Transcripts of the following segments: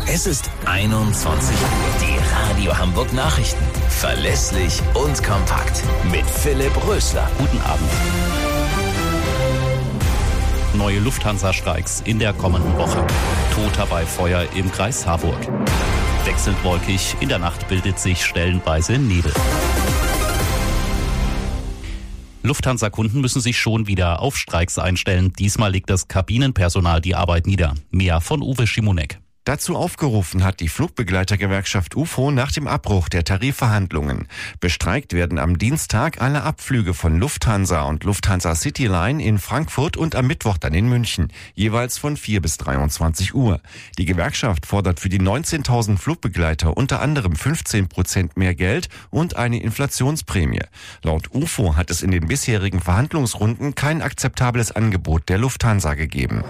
Es ist 21 Uhr. Die Radio Hamburg Nachrichten. Verlässlich und kompakt. Mit Philipp Rösler. Guten Abend. Neue Lufthansa-Streiks in der kommenden Woche. Toter bei Feuer im Kreis Harburg. Wechselnd wolkig, in der Nacht bildet sich stellenweise Nebel. Lufthansa-Kunden müssen sich schon wieder auf Streiks einstellen. Diesmal legt das Kabinenpersonal die Arbeit nieder. Mehr von Uwe Schimonek. Dazu aufgerufen hat die Flugbegleitergewerkschaft UFO nach dem Abbruch der Tarifverhandlungen. Bestreikt werden am Dienstag alle Abflüge von Lufthansa und Lufthansa Cityline in Frankfurt und am Mittwoch dann in München, jeweils von 4 bis 23 Uhr. Die Gewerkschaft fordert für die 19.000 Flugbegleiter unter anderem 15% mehr Geld und eine Inflationsprämie. Laut UFO hat es in den bisherigen Verhandlungsrunden kein akzeptables Angebot der Lufthansa gegeben.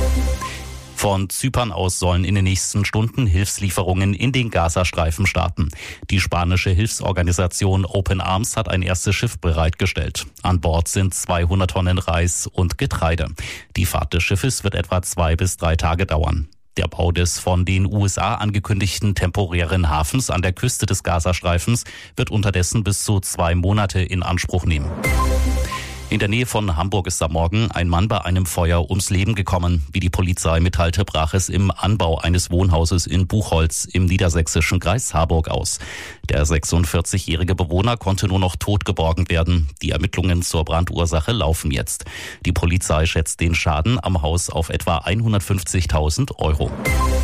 Von Zypern aus sollen in den nächsten Stunden Hilfslieferungen in den Gazastreifen starten. Die spanische Hilfsorganisation Open Arms hat ein erstes Schiff bereitgestellt. An Bord sind 200 Tonnen Reis und Getreide. Die Fahrt des Schiffes wird etwa 2 bis 3 Tage dauern. Der Bau des von den USA angekündigten temporären Hafens an der Küste des Gazastreifens wird unterdessen bis zu 2 Monate in Anspruch nehmen. In der Nähe von Hamburg ist am Morgen ein Mann bei einem Feuer ums Leben gekommen. Wie die Polizei mitteilte, brach es im Anbau eines Wohnhauses in Buchholz im niedersächsischen Kreis Harburg aus. Der 46-jährige Bewohner konnte nur noch tot geborgen werden. Die Ermittlungen zur Brandursache laufen jetzt. Die Polizei schätzt den Schaden am Haus auf etwa 150.000 Euro.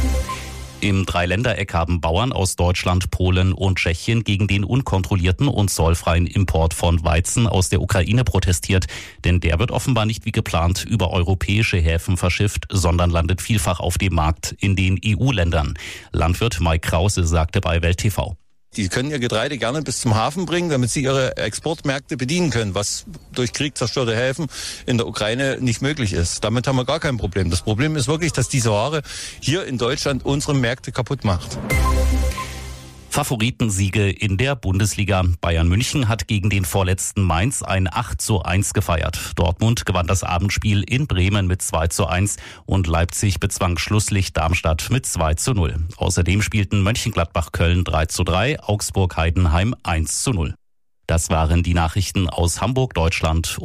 Im Dreiländereck haben Bauern aus Deutschland, Polen und Tschechien gegen den unkontrollierten und zollfreien Import von Weizen aus der Ukraine protestiert. Denn der wird offenbar nicht wie geplant über europäische Häfen verschifft, sondern landet vielfach auf dem Markt in den EU-Ländern. Landwirt Mike Krause sagte bei Welt TV. Die können ihr Getreide gerne bis zum Hafen bringen, damit sie ihre Exportmärkte bedienen können, was durch Krieg zerstörte Häfen in der Ukraine nicht möglich ist. Damit haben wir gar kein Problem. Das Problem ist wirklich, dass diese Ware hier in Deutschland unsere Märkte kaputt macht. Favoritensiege in der Bundesliga. Bayern München hat gegen den vorletzten Mainz ein 8:1 gefeiert. Dortmund gewann das Abendspiel in Bremen mit 2:1 und Leipzig bezwang Schlusslicht Darmstadt mit 2:0. Außerdem spielten Mönchengladbach-Köln 3:3, Augsburg-Heidenheim 1:0. Das waren die Nachrichten aus Hamburg, Deutschland.